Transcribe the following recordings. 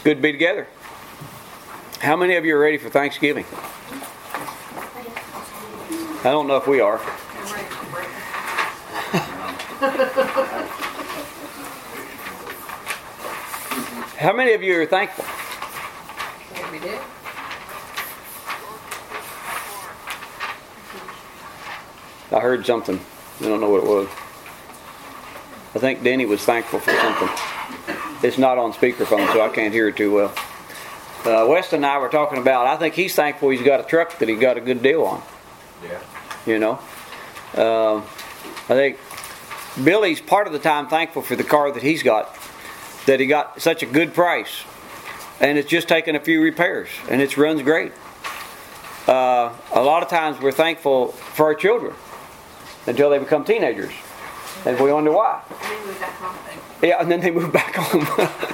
Good to be together. How many of you are ready for Thanksgiving? I don't know if we are. How many of you are thankful? We did. I heard something. I don't know what it was. I think Denny was thankful for something. It's not on speakerphone, so I can't hear it too well. Weston and I were talking about, I think he's thankful he's got a truck that he got a good deal on. Yeah. You know? I think Billy's part of the time thankful for the car that he's got, that he got such a good price. And it's just taken a few repairs, and it runs great. A lot of times we're thankful for our children until they become teenagers. And we wonder why. Yeah, and then they move back home.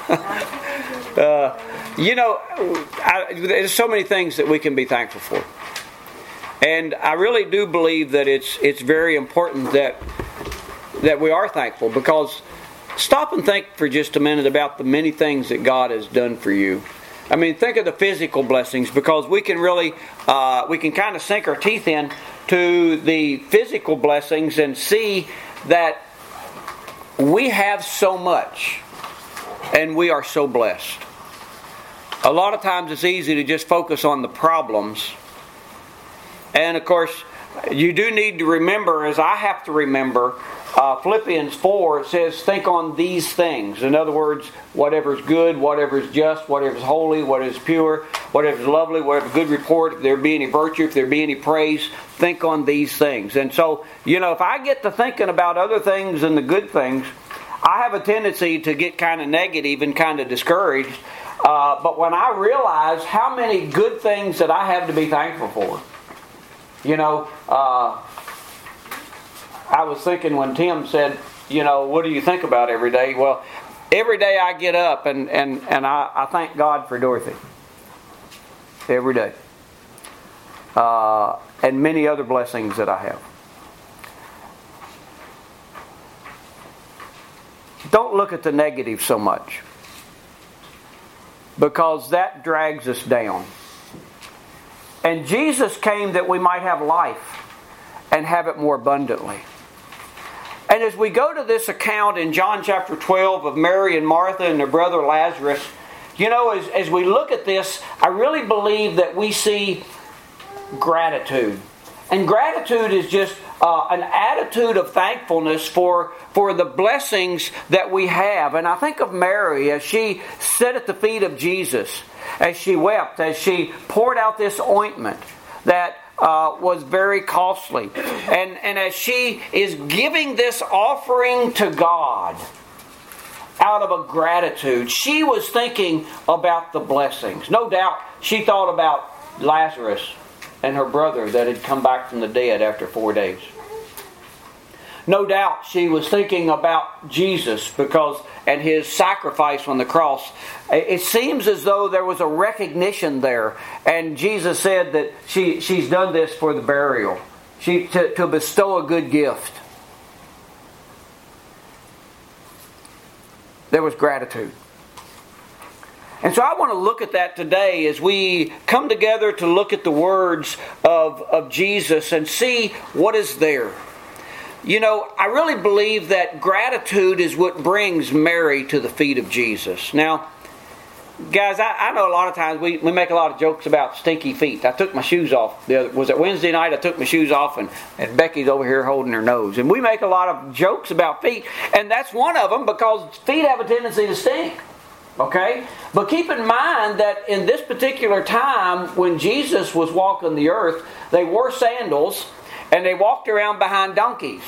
There's so many things that we can be thankful for. And I really do believe that it's very important that we are thankful, because stop and think for just a minute about the many things that God has done for you. I mean, think of the physical blessings, because we can really, we can kind of sink our teeth in to the physical blessings and see that we have so much and we are so blessed. A lot of times it's easy to just focus on the problems. And of course, you do need to remember, as I have to remember, Philippians 4, it says, think on these things. In other words, whatever is good, whatever is just, whatever is holy, what is pure, whatever is lovely, whatever good report, if there be any virtue, if there be any praise, think on these things. And so, if I get to thinking about other things than the good things, I have a tendency to get kind of negative and kind of discouraged. But when I realize how many good things that I have to be thankful for, I was thinking when Tim said, what do you think about every day? Well, every day I get up and I thank God for Dorothy. Every day. And many other blessings that I have. Don't look at the negative so much, because that drags us down. And Jesus came that we might have life and have it more abundantly. And as we go to this account in John chapter 12 of Mary and Martha and their brother Lazarus, as we look at this, I really believe that we see gratitude. And gratitude is just an attitude of thankfulness for the blessings that we have. And I think of Mary as she sat at the feet of Jesus, as she wept, as she poured out this ointment that was very costly. And as she is giving this offering to God out of a gratitude, she was thinking about the blessings. No doubt she thought about Lazarus and her brother that had come back from the dead after 4 days. No doubt she was thinking about Jesus and his sacrifice on the cross. It seems as though there was a recognition there. And Jesus said that she's done this for the burial. To bestow a good gift. There was gratitude. And so I want to look at that today as we come together to look at the words of Jesus and see what is there. I really believe that gratitude is what brings Mary to the feet of Jesus. Now, guys, I know a lot of times we make a lot of jokes about stinky feet. I took my shoes off. Was it Wednesday night? I took my shoes off and Becky's over here holding her nose. And we make a lot of jokes about feet. And that's one of them, because feet have a tendency to stink. Okay? But keep in mind that in this particular time when Jesus was walking the earth, they wore sandals and they walked around behind donkeys.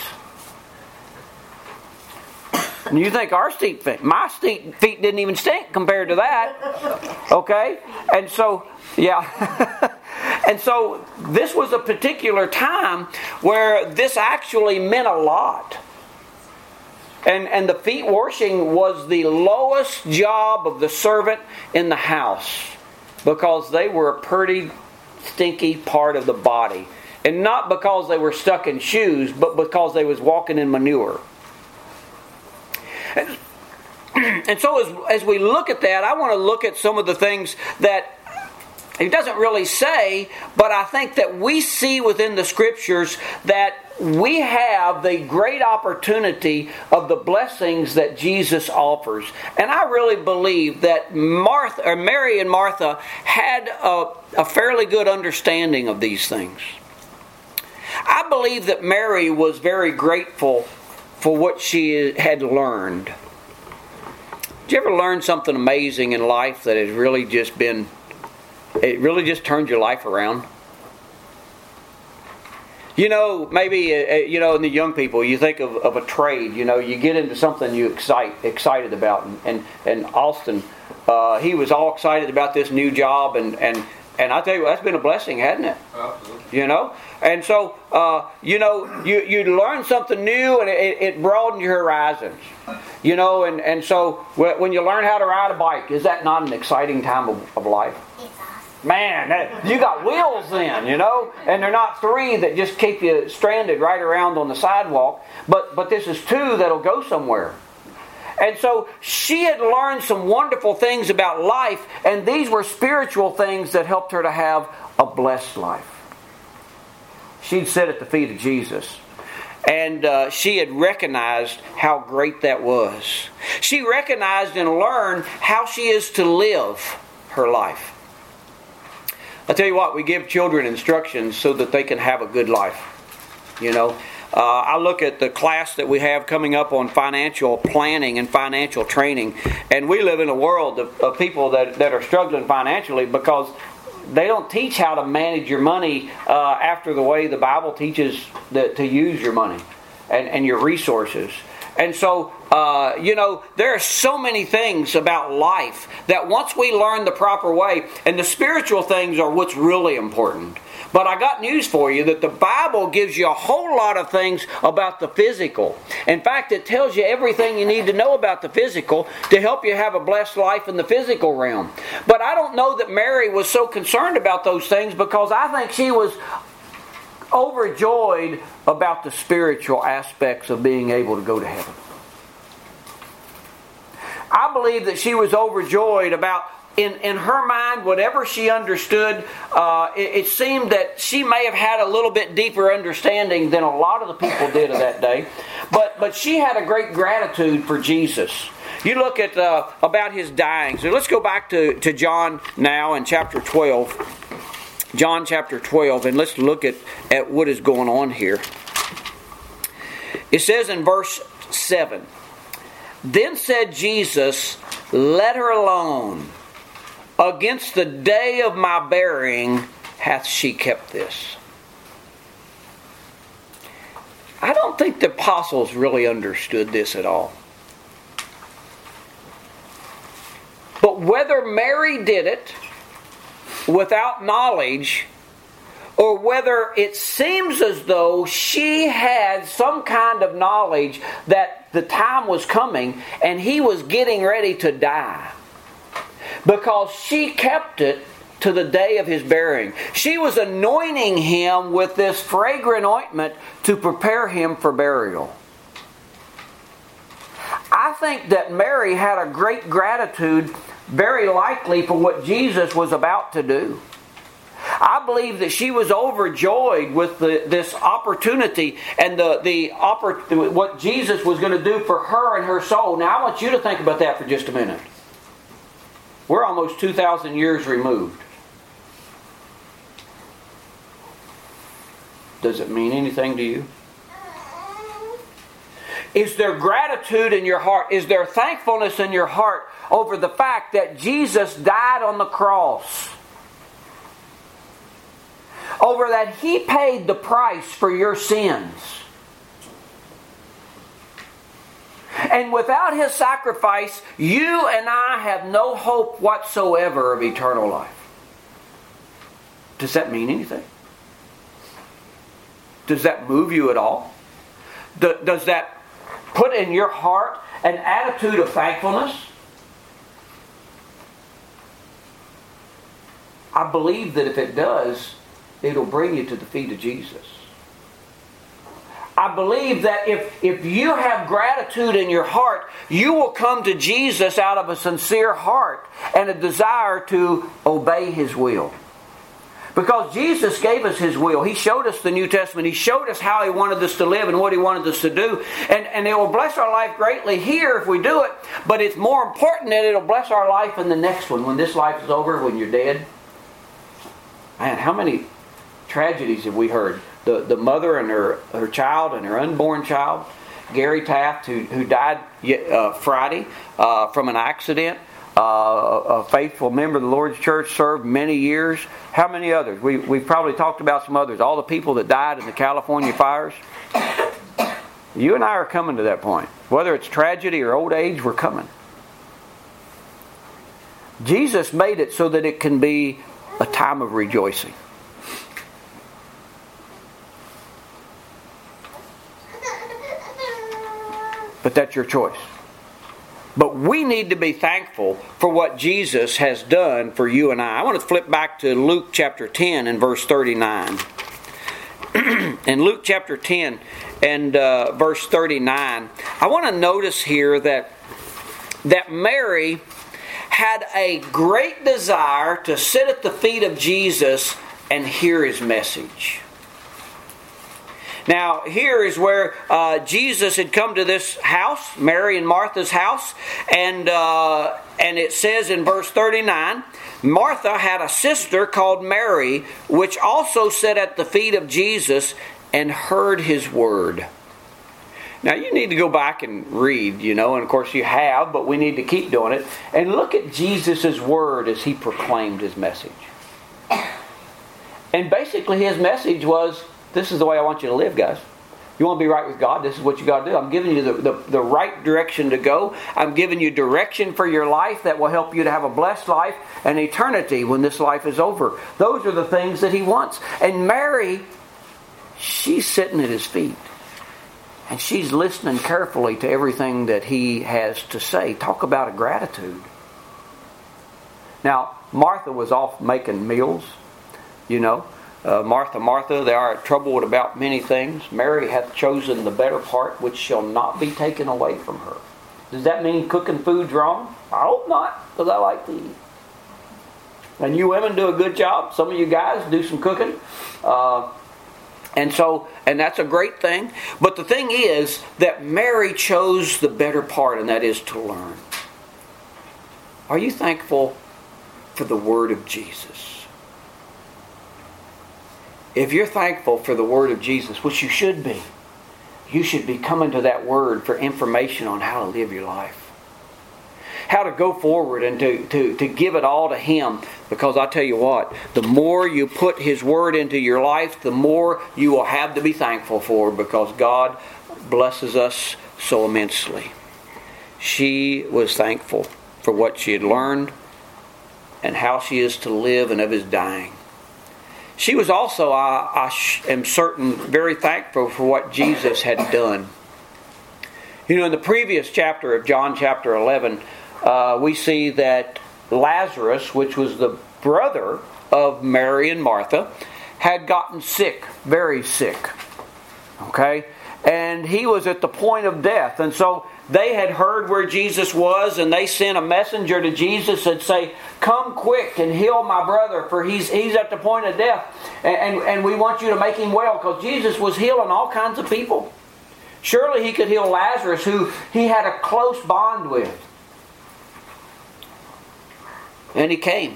And you think my feet didn't even stink compared to that. Okay? And so, yeah. And so this was a particular time where this actually meant a lot. And the feet washing was the lowest job of the servant in the house, because they were a pretty stinky part of the body. And not because they were stuck in shoes, but because they was walking in manure. And so as we look at that, I want to look at some of the things that it doesn't really say, but I think that we see within the Scriptures that we have the great opportunity of the blessings that Jesus offers. And I really believe that Mary and Martha had a fairly good understanding of these things. I believe that Mary was very grateful for what she had learned. Did you ever learn something amazing in life that has really just been... it really just turned your life around? You know, maybe, in the young people, you think of a trade. You know, you get into something you excited about. And Austin, he was all excited about this new job. And I tell you, that's been a blessing, hasn't it? Absolutely. You know? And so, you learn something new and it broadened your horizons. You know, and so when you learn how to ride a bike, is that not an exciting time of life? Man, you got wheels then, you know, and they're not three that just keep you stranded right around on the sidewalk, but this is two that'll go somewhere. And so she had learned some wonderful things about life, and these were spiritual things that helped her to have a blessed life. She'd sit at the feet of Jesus, and she had recognized how great that was. She recognized and learned how she is to live her life. I tell you what, we give children instructions so that they can have a good life. You know, I look at the class that we have coming up on financial planning and financial training, and we live in a world of people that are struggling financially because they don't teach how to manage your money after the way the Bible teaches to use your money and your resources. And so, there are so many things about life that once we learn the proper way, and the spiritual things are what's really important. But I got news for you that the Bible gives you a whole lot of things about the physical. In fact, it tells you everything you need to know about the physical to help you have a blessed life in the physical realm. But I don't know that Mary was so concerned about those things because I think she was overjoyed about the spiritual aspects of being able to go to heaven. I believe that she was overjoyed about, in her mind, whatever she understood, it seemed that she may have had a little bit deeper understanding than a lot of the people did of that day. But she had a great gratitude for Jesus. You look at about His dying. So let's go back to John now in chapter 12. John chapter 12, and let's look at what is going on here. It says in verse 7, "Then said Jesus, Let her alone. Against the day of my burying hath she kept this." I don't think the apostles really understood this at all. But whether Mary did it without knowledge, or whether it seems as though she had some kind of knowledge that the time was coming and He was getting ready to die, because she kept it to the day of His burying. She was anointing Him with this fragrant ointment to prepare Him for burial. I think that Mary had a great gratitude, very likely, for what Jesus was about to do. I believe that she was overjoyed with this opportunity and what Jesus was going to do for her and her soul. Now, I want you to think about that for just a minute. We're almost 2,000 years removed. Does it mean anything to you? Is there gratitude in your heart? Is there thankfulness in your heart over the fact that Jesus died on the cross? Over that He paid the price for your sins. And without His sacrifice, you and I have no hope whatsoever of eternal life. Does that mean anything? Does that move you at all? Does that put in your heart an attitude of thankfulness? I believe that if it does, it'll bring you to the feet of Jesus. I believe that if you have gratitude in your heart, you will come to Jesus out of a sincere heart and a desire to obey His will. Because Jesus gave us His will. He showed us the New Testament. He showed us how He wanted us to live and what He wanted us to do. And it will bless our life greatly here if we do it. But it's more important that it will bless our life in the next one. When this life is over, when you're dead. Man, how many tragedies have we heard? The mother and her child and her unborn child. Gary Taft, who died Friday from an accident. A faithful member of the Lord's church, served many years. How many others? We've probably talked about some others. All the people that died in the California fires. You and I are coming to that point. Whether it's tragedy or old age, we're coming. Jesus made it so that it can be a time of rejoicing. But that's your choice. But we need to be thankful for what Jesus has done for you and I. I want to flip back to Luke chapter 10 and verse 39. In Luke chapter 10 and verse 39, I want to notice here that Mary had a great desire to sit at the feet of Jesus and hear His message. Now, here is where Jesus had come to this house, Mary and Martha's house, and it says in verse 39, Martha had a sister called Mary, which also sat at the feet of Jesus and heard His word. Now, you need to go back and read, and of course you have, but we need to keep doing it. And look at Jesus' word as He proclaimed His message. And basically His message was, this is the way I want you to live, guys. You want to be right with God? This is what you got to do. I'm giving you the right direction to go. I'm giving you direction for your life that will help you to have a blessed life and eternity when this life is over. Those are the things that He wants. And Mary, she's sitting at His feet. And she's listening carefully to everything that He has to say. Talk about a gratitude. Now, Martha was off making meals, Martha, Martha, thou art troubled about many things. Mary hath chosen the better part, which shall not be taken away from her. Does that mean cooking food's wrong? I hope not, because I like to eat. And you women do a good job. Some of you guys do some cooking. And that's a great thing. But the thing is that Mary chose the better part, and that is to learn. Are you thankful for the Word of Jesus? If you're thankful for the Word of Jesus, which you should be coming to that Word for information on how to live your life. How to go forward and to give it all to Him. Because I tell you what, the more you put His Word into your life, the more you will have to be thankful for, because God blesses us so immensely. She was thankful for what she had learned and how she is to live and of His dying. She was also, I am certain, very thankful for what Jesus had done. In the previous chapter of John chapter 11, we see that Lazarus, which was the brother of Mary and Martha, had gotten sick, very sick. Okay? And he was at the point of death. And so they had heard where Jesus was, and they sent a messenger to Jesus and say, come quick and heal my brother, for he's at the point of death. And we want you to make him well, because Jesus was healing all kinds of people. Surely He could heal Lazarus, who he had a close bond with. And He came.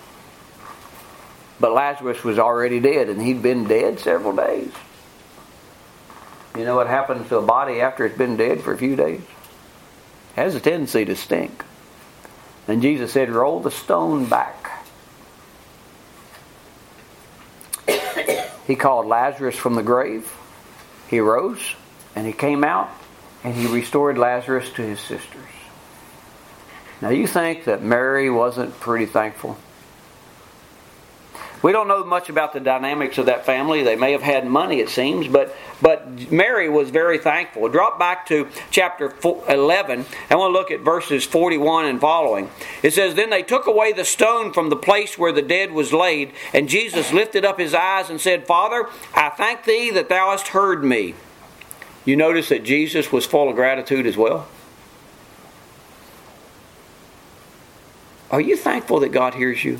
But Lazarus was already dead, and he'd been dead several days. You know what happens to a body after it's been dead for a few days? It has a tendency to stink. And Jesus said, roll the stone back. He called Lazarus from the grave. He rose, and he came out, and He restored Lazarus to his sisters. Now, you think that Mary wasn't pretty thankful? We don't know much about the dynamics of that family. They may have had money, it seems, but Mary was very thankful. Drop back to chapter 11. I want to look at verses 41 and following. It says, then they took away the stone from the place where the dead was laid, and Jesus lifted up His eyes and said, Father, I thank Thee that Thou hast heard me. You notice that Jesus was full of gratitude as well? Are you thankful that God hears you?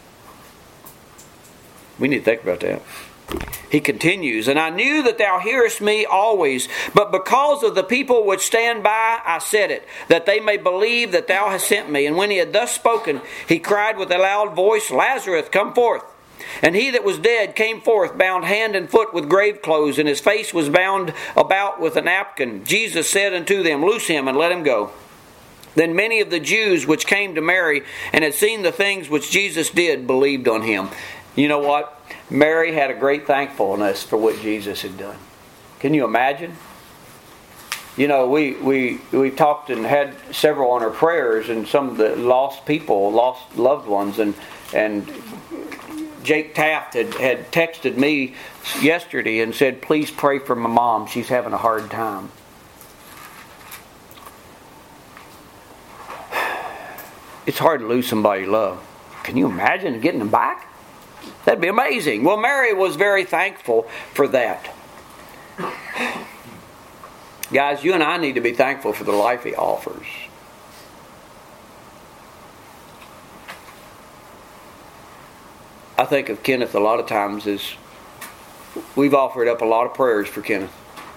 We need to think about that. He continues, "And I knew that thou hearest me always, but because of the people which stand by, I said it, that they may believe that thou hast sent me. And when he had thus spoken, he cried with a loud voice, Lazarus, come forth. And he that was dead came forth, bound hand and foot with grave clothes, and his face was bound about with a napkin. Jesus said unto them, Loose him, and let him go. Then many of the Jews which came to Mary, and had seen the things which Jesus did, believed on him." You know what? Mary had a great thankfulness for what Jesus had done. Can you imagine? You know, we talked and had several on our prayers, and some of the lost people, lost loved ones, and Jake Taft had texted me yesterday and said, "Please pray for my mom. She's having a hard time." It's hard to lose somebody you love. Can you imagine getting them back? That'd be amazing. Well, Mary was very thankful for that. Guys, you and I need to be thankful for the life He offers. I think of Kenneth a lot of times as we've offered up a lot of prayers for Kenneth.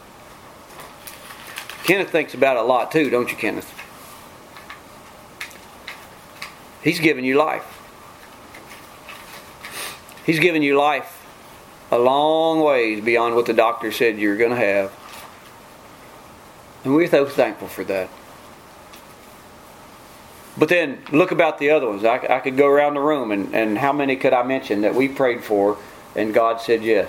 Kenneth thinks about it a lot too, don't you, Kenneth? He's given you life. He's given you life a long ways beyond what the doctor said you're going to have. And we're so thankful for that. But then look about the other ones. I could go around the room and how many could I mention that we prayed for and God said yes?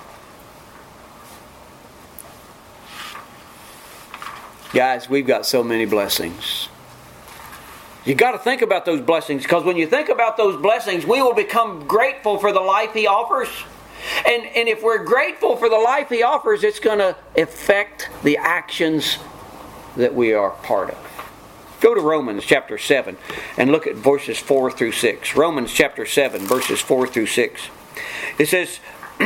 Guys, we've got so many blessings. You've got to think about those blessings, because when you think about those blessings, we will become grateful for the life He offers. And if we're grateful for the life He offers, it's going to affect the actions that we are part of. Go to Romans chapter 7 and look at verses 4 through 6. Romans chapter 7, verses 4 through 6. It says,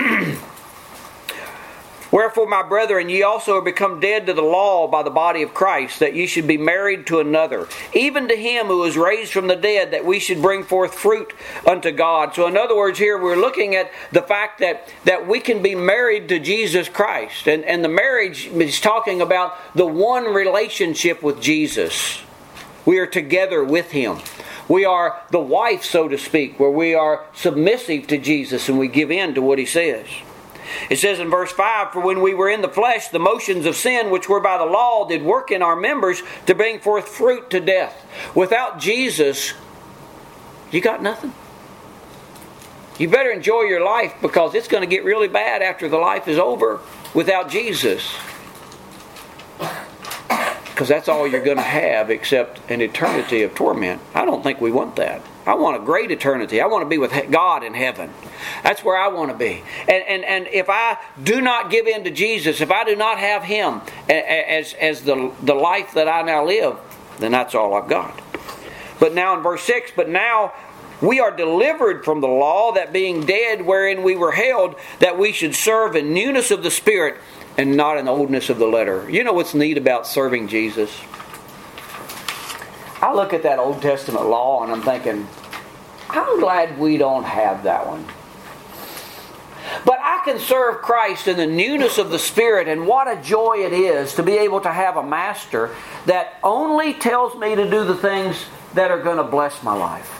"Wherefore, my brethren, ye also are become dead to the law by the body of Christ, that ye should be married to another, even to Him who was raised from the dead, that we should bring forth fruit unto God." So in other words, here we're looking at the fact that we can be married to Jesus Christ. And the marriage is talking about the one relationship with Jesus. We are together with Him. We are the wife, so to speak, where we are submissive to Jesus and we give in to what He says. It says in verse 5, "For when we were in the flesh, the motions of sin which were by the law did work in our members to bring forth fruit to death." Without Jesus, you got nothing. You better enjoy your life, because it's going to get really bad after the life is over without Jesus. Because that's all you're going to have except an eternity of torment. I don't think we want that. I want a great eternity. I want to be with God in heaven. That's where I want to be. And if I do not give in to Jesus, if I do not have Him as the life that I now live, then that's all I've got. But now in verse 6, "But now we are delivered from the law, that being dead wherein we were held, that we should serve in newness of the Spirit, and not in oldness of the letter." You know what's neat about serving Jesus? I look at that Old Testament law and I'm thinking, I'm glad we don't have that one. But I can serve Christ in the newness of the Spirit, and what a joy it is to be able to have a master that only tells me to do the things that are going to bless my life.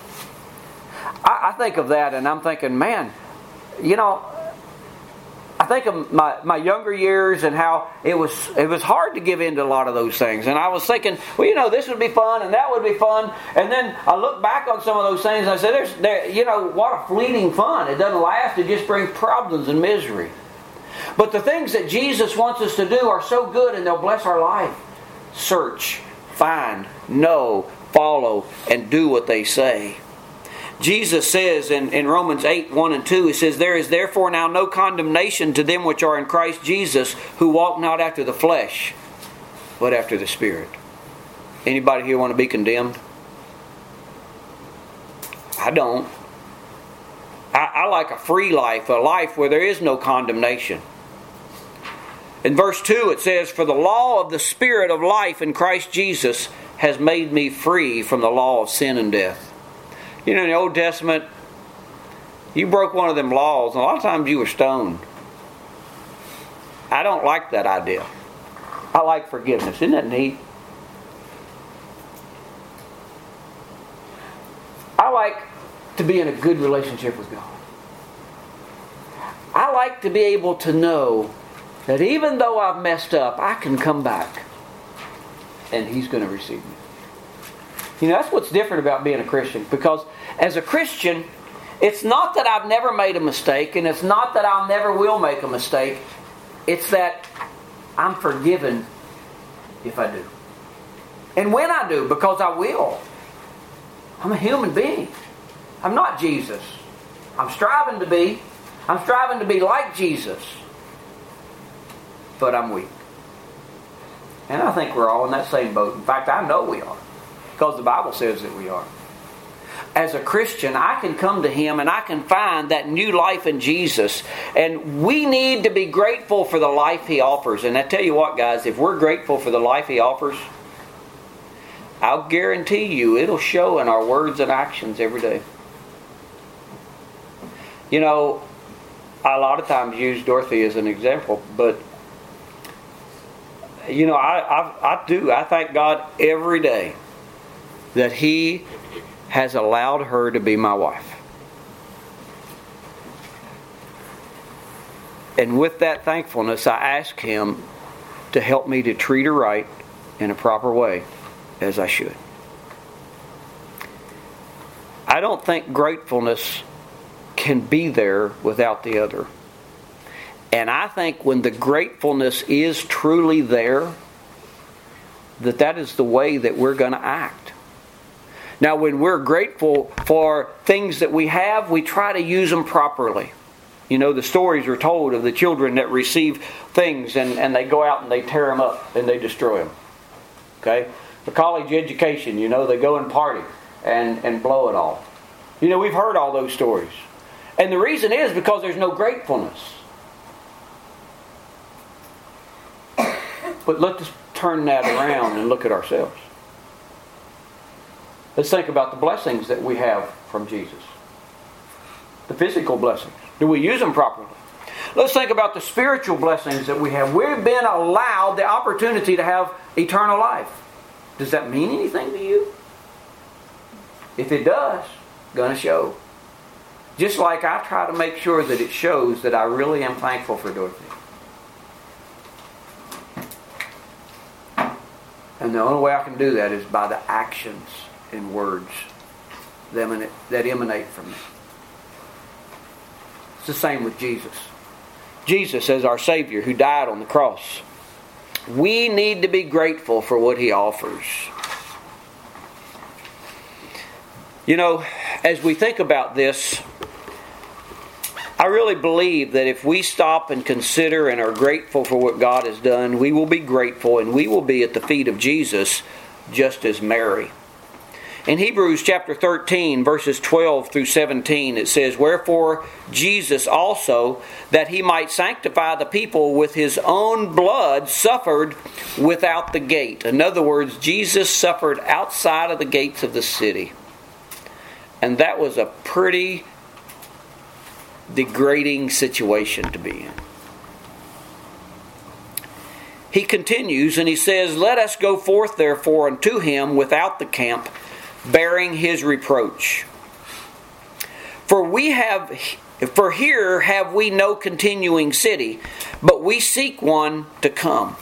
I think of that and I'm thinking, man, you know, I think of my younger years and how it was hard to give in to a lot of those things. And I was thinking, well, you know, this would be fun and that would be fun. And then I look back on some of those things and I said, you know, what a fleeting fun. It doesn't last. It just brings problems and misery. But the things that Jesus wants us to do are so good and they'll bless our life. Search, find, know, follow, and do what they say. Jesus says in Romans 8, 1 and 2, He says, "There is therefore now no condemnation to them which are in Christ Jesus, who walk not after the flesh, but after the Spirit." Anybody here want to be condemned? I don't. I like a free life, a life where there is no condemnation. In verse 2 it says, "For the law of the Spirit of life in Christ Jesus has made me free from the law of sin and death." You know, in the Old Testament, you broke one of them laws, and a lot of times you were stoned. I don't like that idea. I like forgiveness. Isn't that neat? I like to be in a good relationship with God. I like to be able to know that even though I've messed up, I can come back and He's going to receive me. You know, that's what's different about being a Christian. Because as a Christian, it's not that I've never made a mistake, and it's not that I never will make a mistake. It's that I'm forgiven if I do. And when I do, because I will. I'm a human being. I'm not Jesus. I'm striving to be. I'm striving to be like Jesus. But I'm weak. And I think we're all in that same boat. In fact, I know we are. Because the Bible says that we are. As a Christian, I can come to Him and I can find that new life in Jesus. And we need to be grateful for the life He offers. And I tell you what, guys, if we're grateful for the life He offers, I'll guarantee you it'll show in our words and actions every day. You know, I a lot of times use Dorothy as an example, but you know, I do. I thank God every day that He has allowed her to be my wife. And with that thankfulness, I ask Him to help me to treat her right in a proper way, as I should. I don't think gratefulness can be there without the other. And I think when the gratefulness is truly there, that is the way that we're going to act. Now, when we're grateful for things that we have, we try to use them properly. You know, the stories are told of the children that receive things and they go out and they tear them up and they destroy them. Okay? The college education, you know, they go and party and blow it all. You know, we've heard all those stories. And the reason is because there's no gratefulness. But let's turn that around and look at ourselves. Let's think about the blessings that we have from Jesus. The physical blessings. Do we use them properly? Let's think about the spiritual blessings that we have. We've been allowed the opportunity to have eternal life. Does that mean anything to you? If it does, it's going to show. Just like I try to make sure that it shows that I really am thankful for Dorothy. And the only way I can do that is by the actions and words that emanate from me. It's the same with Jesus. Jesus as our Savior who died on the cross. We need to be grateful for what He offers. You know, as we think about this, I really believe that if we stop and consider and are grateful for what God has done, we will be grateful and we will be at the feet of Jesus just as Mary. In Hebrews chapter 13, verses 12 through 17, it says, "Wherefore Jesus also, that He might sanctify the people with His own blood, suffered without the gate." In other words, Jesus suffered outside of the gates of the city. And that was a pretty degrading situation to be in. He continues and he says, "Let us go forth therefore unto Him without the camp, bearing His reproach. For here have we no continuing city, but we seek one to come.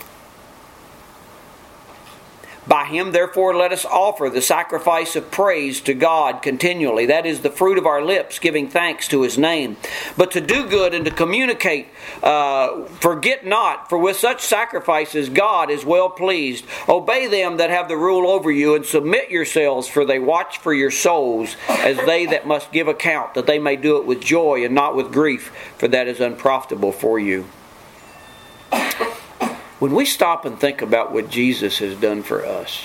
By Him therefore let us offer the sacrifice of praise to God continually. That is the fruit of our lips, giving thanks to His name. But to do good and to communicate, forget not, for with such sacrifices God is well pleased. Obey them that have the rule over you, and submit yourselves, for they watch for your souls, as they that must give account, that they may do it with joy and not with grief, for that is unprofitable for you." When we stop and think about what Jesus has done for us,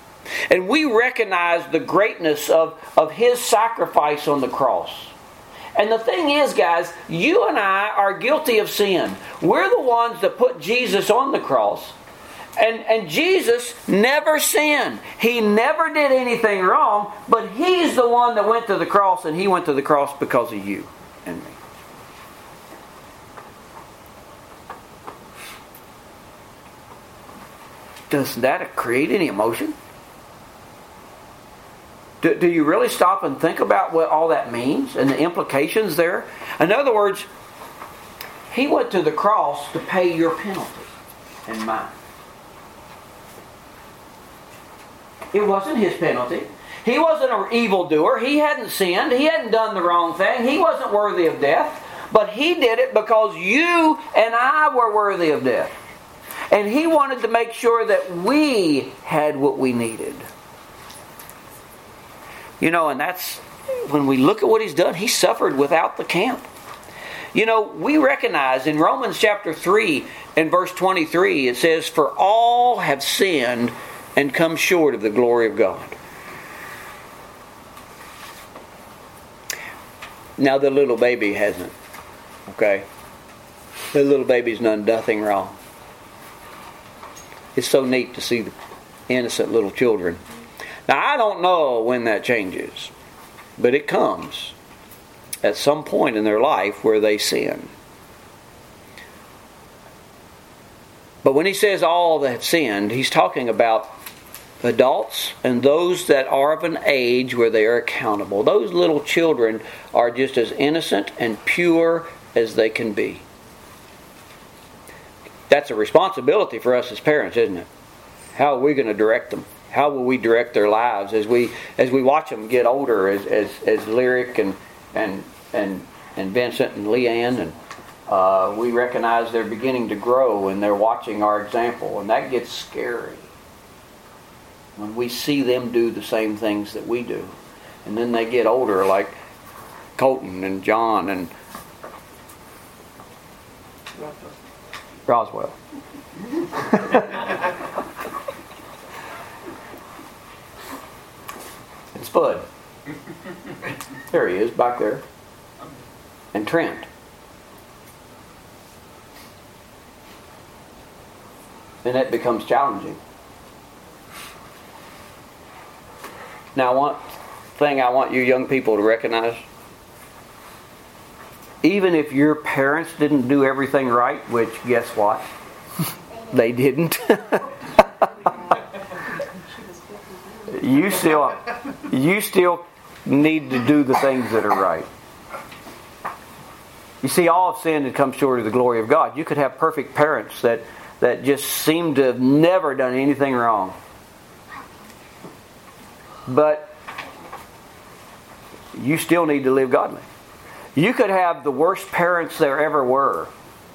and we recognize the greatness of His sacrifice on the cross, And the thing is, guys, you and I are guilty of sin. We're the ones that put Jesus on the cross. And Jesus never sinned. He never did anything wrong, but He's the one that went to the cross, and He went to the cross because of you and me. Does that create any emotion? Do you really stop and think about what all that means and the implications there? In other words, He went to the cross to pay your penalty and mine. It wasn't His penalty. He wasn't an evildoer. He hadn't sinned. He hadn't done the wrong thing. He wasn't worthy of death. But He did it because you and I were worthy of death. And He wanted to make sure that we had what we needed. You know, and that's, when we look at what He's done, He suffered without the camp. You know, we recognize in Romans chapter 3 and verse 23, it says, "For all have sinned and come short of the glory of God." Now the little baby hasn't. Okay? The little baby's done nothing wrong. It's so neat to see the innocent little children. Now I don't know when that changes, but it comes at some point in their life where they sin. But when He says all that have sinned, He's talking about adults and those that are of an age where they are accountable. Those little children are just as innocent and pure as they can be. That's a responsibility for us as parents, isn't it? How are we going to direct them? How will we direct their lives as we watch them get older, as Lyric and Vincent and Leanne, and we recognize they're beginning to grow and they're watching our example, and that gets scary when we see them do the same things that we do, and then they get older, like Colton and John and Roswell. And Spud. There he is, back there. And Trent. And that becomes challenging. Now, one thing I want you young people to recognize, even if your parents didn't do everything right, which guess what? They didn't. You still need to do the things that are right. You see, all have sinned and come short of the glory of God. You could have perfect parents that just seem to have never done anything wrong. But you still need to live godly. You could have the worst parents there ever were,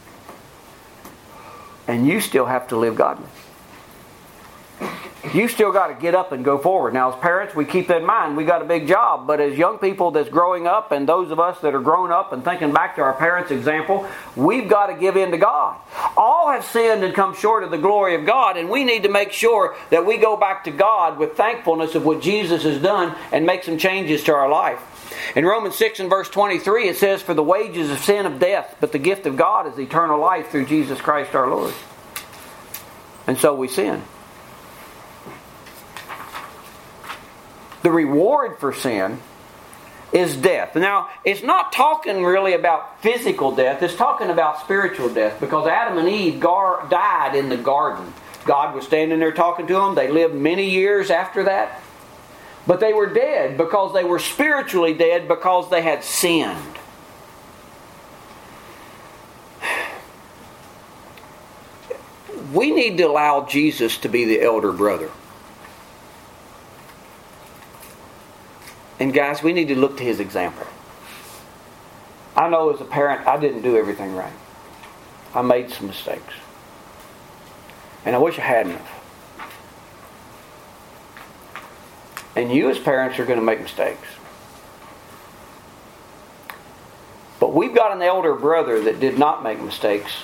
and you still have to live godly. You still got to get up and go forward. Now, as parents, we keep that in mind. We got a big job. But as young people that's growing up, and those of us that are grown up and thinking back to our parents' example, we've got to give in to God. All have sinned and come short of the glory of God, and we need to make sure that we go back to God with thankfulness of what Jesus has done and make some changes to our life. In Romans 6 and verse 23, it says, "For the wages of sin is death, but the gift of God is eternal life through Jesus Christ our Lord." And so we sin. The reward for sin is death. Now, it's not talking really about physical death. It's talking about spiritual death, because Adam and Eve died in the garden. God was standing there talking to them. They lived many years after that. But they were dead because they were spiritually dead because they had sinned. We need to allow Jesus to be the elder brother. And guys, we need to look to His example. I know as a parent, I didn't do everything right. I made some mistakes. And I wish I hadn't. And you as parents are going to make mistakes. But we've got an elder brother that did not make mistakes.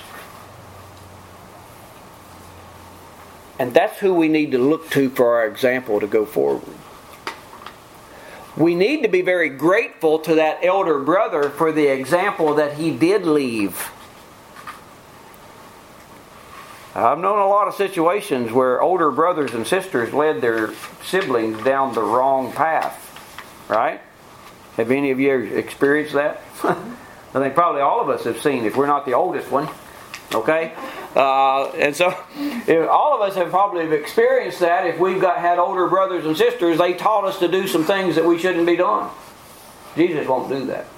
And that's who we need to look to for our example to go forward. We need to be very grateful to that elder brother for the example that he did leave. I've known a lot of situations where older brothers and sisters led their siblings down the wrong path. Right? Have any of you experienced that? I think probably all of us have seen, if we're not the oldest one. Okay? And so, if all of us have probably experienced that. If we've had older brothers and sisters, they taught us to do some things that we shouldn't be doing. Jesus won't do that.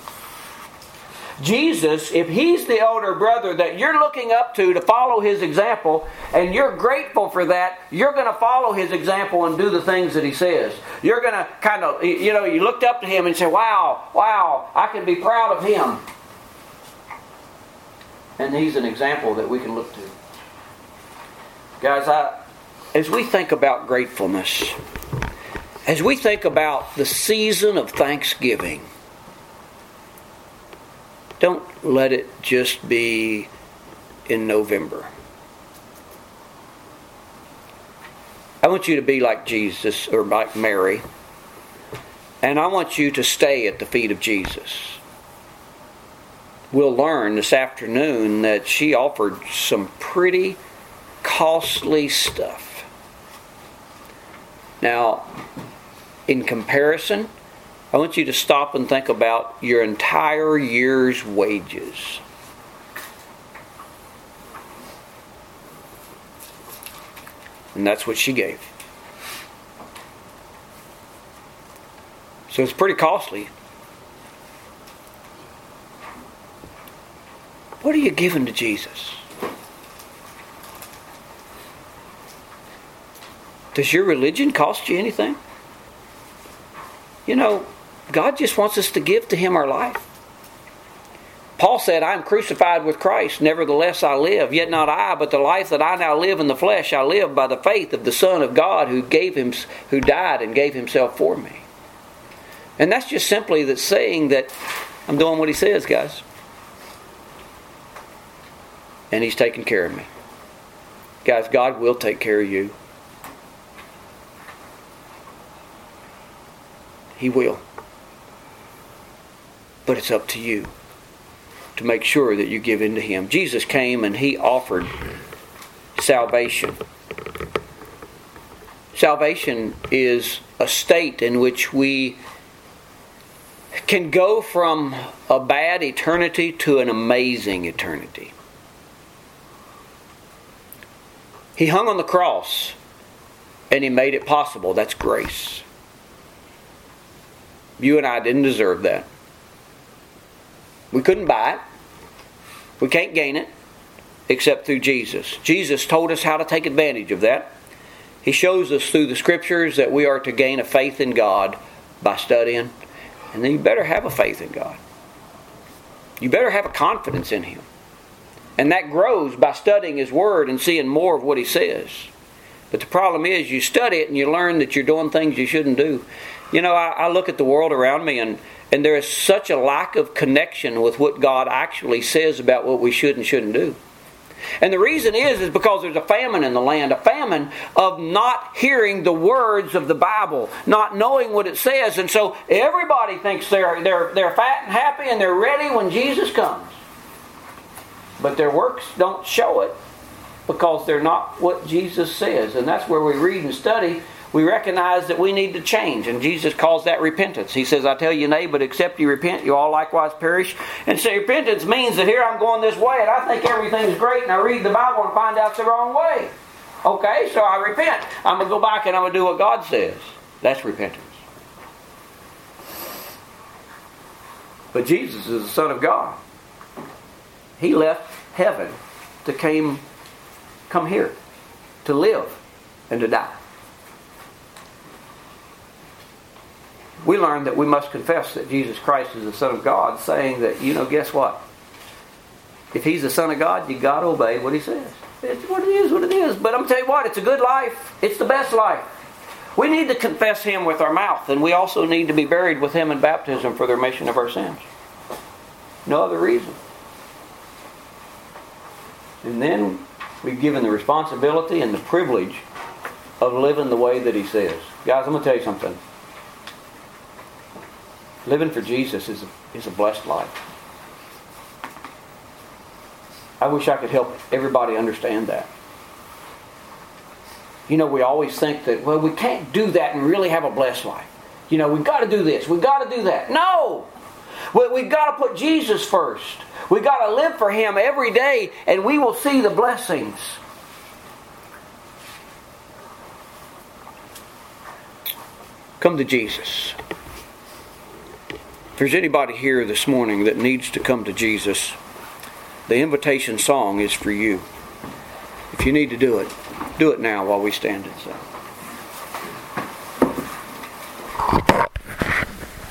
Jesus, if He's the elder brother that you're looking up to follow His example, and you're grateful for that, you're going to follow His example and do the things that He says. You're going to kind of, you looked up to Him and say, wow, I can be proud of Him. And He's an example that we can look to. Guys, as we think about gratefulness, as we think about the season of Thanksgiving, don't let it just be in November. I want you to be like Jesus or like Mary. And I want you to stay at the feet of Jesus. We'll learn this afternoon that she offered some pretty costly stuff. Now, in comparison, I want you to stop and think about your entire year's wages. And that's what she gave. So it's pretty costly. What are you giving to Jesus? Does your religion cost you anything? God just wants us to give to Him our life. Paul said, I am crucified with Christ, nevertheless I live. Yet not I, but the life that I now live in the flesh, I live by the faith of the Son of God who died and gave Himself for me. And that's just simply that saying that I'm doing what He says, guys. And He's taking care of me. Guys, God will take care of you. He will. But it's up to you to make sure that you give in to Him. Jesus came and He offered salvation. Salvation is a state in which we can go from a bad eternity to an amazing eternity. He hung on the cross and He made it possible. That's grace. You and I didn't deserve that. We couldn't buy it. We can't gain it except through Jesus. Jesus told us how to take advantage of that. He shows us through the Scriptures that we are to gain a faith in God by studying. And then you better have a faith in God. You better have a confidence in Him. And that grows by studying His Word and seeing more of what He says. But the problem is you study it and you learn that you're doing things you shouldn't do. I look at the world around me and there is such a lack of connection with what God actually says about what we should and shouldn't do. And the reason is because there's a famine in the land, a famine of not hearing the words of the Bible, not knowing what it says. And so everybody thinks they're fat and happy and they're ready when Jesus comes. But their works don't show it because they're not what Jesus says. And that's where we read and study. We recognize that we need to change. And Jesus calls that repentance. He says, I tell you, nay, but except you repent, you all likewise perish. And so repentance means that here I'm going this way and I think everything's great and I read the Bible and find out it's the wrong way. Okay, so I repent. I'm going to go back and I'm going to do what God says. That's repentance. But Jesus is the Son of God. He left heaven to come here to live and to die. We learn that we must confess that Jesus Christ is the Son of God, saying that, guess what? If He's the Son of God, you got to obey what He says. It's what it is. But I'm going to tell you what, it's a good life. It's the best life. We need to confess Him with our mouth, and we also need to be buried with Him in baptism for the remission of our sins. No other reason. And then we're given the responsibility and the privilege of living the way that He says. Guys, I'm going to tell you something. Living for Jesus is a blessed life. I wish I could help everybody understand that. You know, we always think that, well, we can't do that and really have a blessed life. You know, we've got to do this, we've got to do that. No! We've got to put Jesus first. We've got to live for Him every day, and we will see the blessings. Come to Jesus. If there's anybody here this morning that needs to come to Jesus, the invitation song is for you. If you need to do it now while we stand and sing.